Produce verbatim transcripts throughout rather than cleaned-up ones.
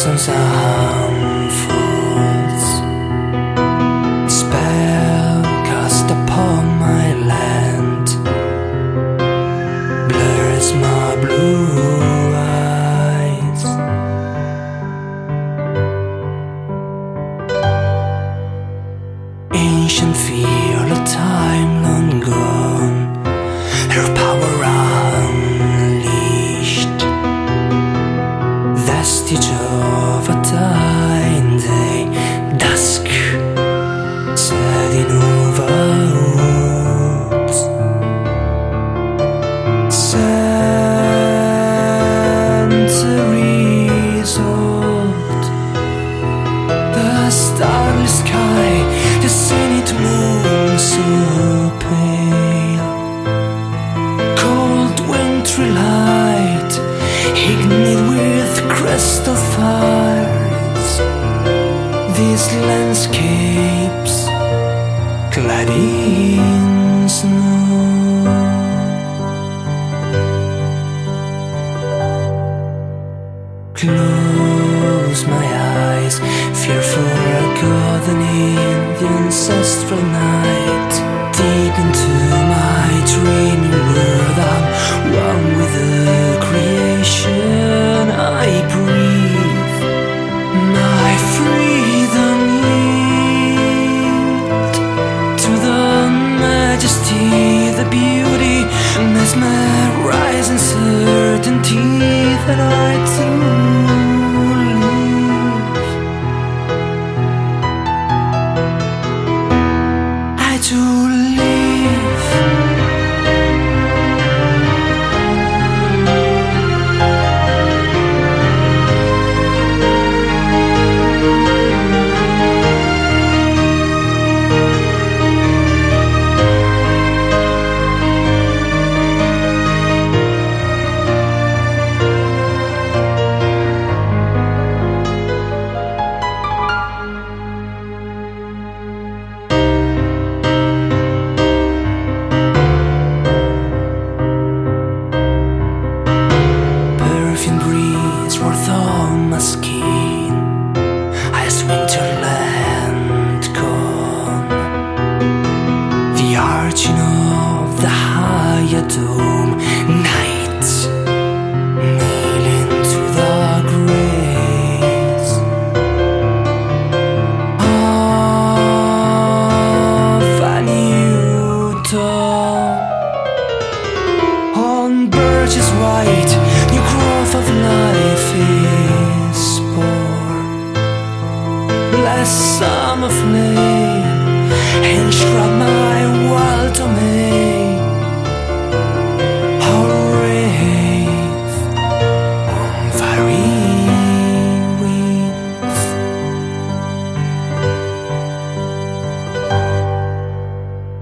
thousands unfolds, spell cast upon my land, blurs my blue eyes. Ancient fear of time long gone, her power unleashed, vestige of a dying day, dusk setting over woods, centuries old. The starless sky, the zenith moon so pale, cold wintry light ignite with crystal fires. These landscapes clad in snow, close my eyes, fearful of God and in the ancestral night. Deep into my dreaming world, I'm one with the creation I breathe. My freedom yield to the majesty, the beauty, mesmerizing certainty that I too live. I do live. Breeze warmth on my skin as winterland gone. The arching of the higher dome, night kneeling to the grace of a new dawn. On birches white, new growth of life is born. Bless summer flame, enshroud my wild domain. I'll rave on fiery wings.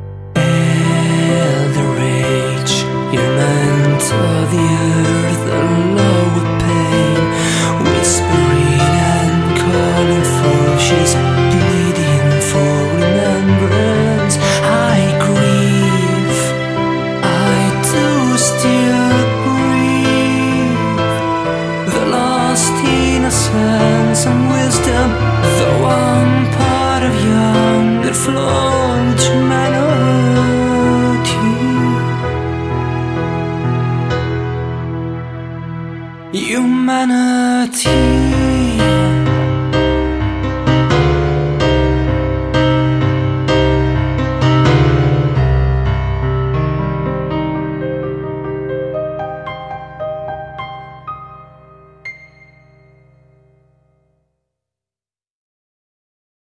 Elder age, you're meant of the earth.